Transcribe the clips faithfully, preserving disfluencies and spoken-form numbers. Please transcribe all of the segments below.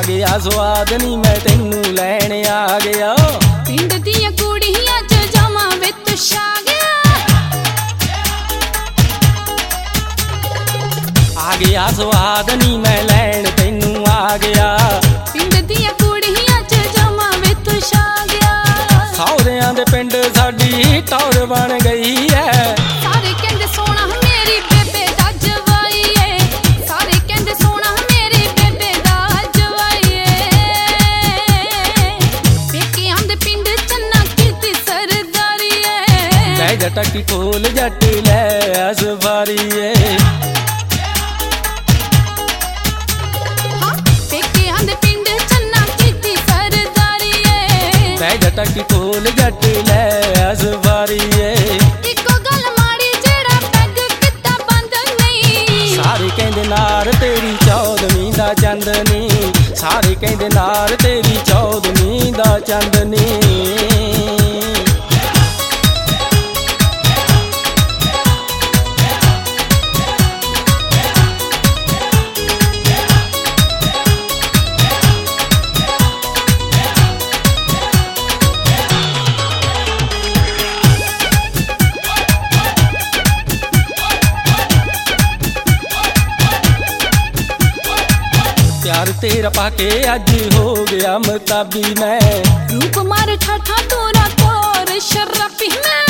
गया स्वाद नी मैं तेनू लैण आ गया। पिंड दियां कुड़ियां च जावां विच छा गया। आ गया स्वाद नी मैं लैण तेनू आ गया। पिंड दियां कुड़ियां च जावां विच छा गया। सौहरियां दे पिंड साडी टौर बन गई है। सारे कहंदे सोना मेरी बेबे दा जवाई है। सारे कहंदे सोना मेरी बेबे दा जवाई है। पेकियां दे पिंड चन्ना कीती सरदारी है। लै जटकी खोल जट लै असफारी है। जटकी खोल जट लै असफारी है। इको गल माड़ी जेड़ा पैग किता बंद नहीं। सारे कहंदे नार तेरी चौदवीं दा चंदनी। सारे कहंदे नार तेरी चौदवीं दा चंदनी। प्यार तेरा पाके अज हो गया मताबी मैं। रूप मारे ठाठा तोरा तोर शराबी मैं।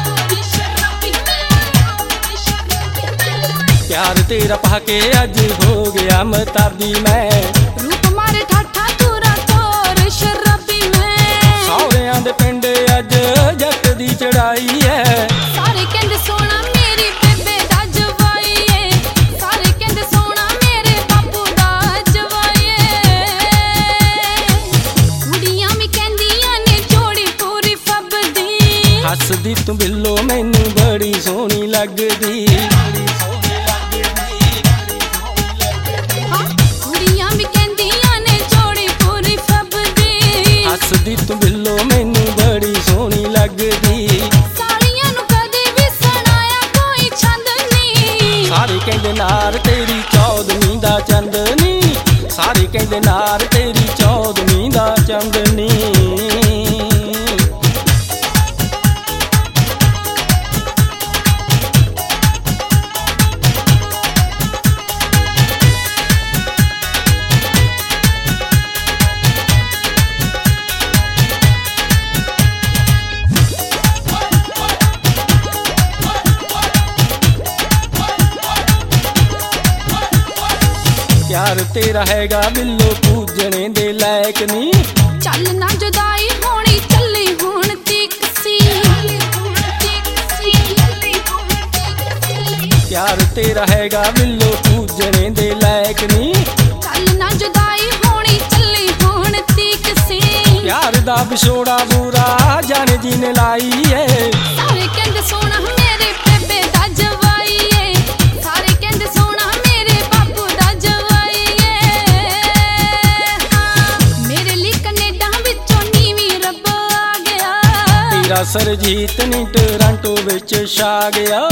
प्यार तेरा पाके अज हो गया मताबी मैं। रूप मारे ठाठा तोरा तोर शराबी मैं। सौहरियां दे पिंड अज जट दी चढ़ाई है। सारे कहंदे सोना मेरी बेबे दा जवाई है। सारे कहंदे सोना मेरे बापू दा जवाई है। कुड़ियां भी कहंदियां ने जोड़ी पूरी फबदी। हसदी तू बिल्लो मैनू बड़ी सोहनी लगदी। कुड़ियां भी कहंदियां ने जोड़ी पूरी फबदी। हसदी तू बिल्लो मैनू बड़ी सोहनी लगदी। सालियां नू कदे भी सुनाया कोई छंद नहीं। सारे कहंदे नार तेरी चौदवीं दा चंदनी। सारे कहंदे नार तेरी चौदवीं दा चंदनी। प्यार तेरा हैगा बिल्लो पूजने दे लायक नी। चल ना जुदाई होनी चली हुण तीकसी। प्यार तेरा हैगा बिल्लो पूजने दे लायक नी। चल ना जुदाई होनी चली हुण तीकसी। प्यार दा विछोड़ा बुरा जाने जी ने लाई है। सारे कहंदे सोना मेरे बेबे दा जवाई है। सारे कहंदे सोना मेरे बापू दा जवाई है। मेरे लिए कनेडा विचों नीवी रब आ गया। तेरा सरजीत नी टोरंटो विच छा गया।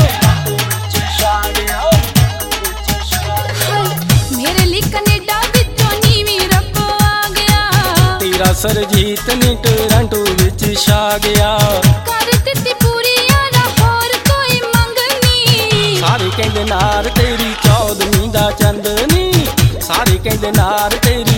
मेरे लिए कनेडा विचों नीवी रब आ गया। तेरा सरजीत नी टोरंटो विच छा गया। कर दित्ती पूरी यारा होर कोई मंग नहीं। सारे कहंदे नार तेरी चौदवीं दा चंदनी। सारे कहंदे नार तेरी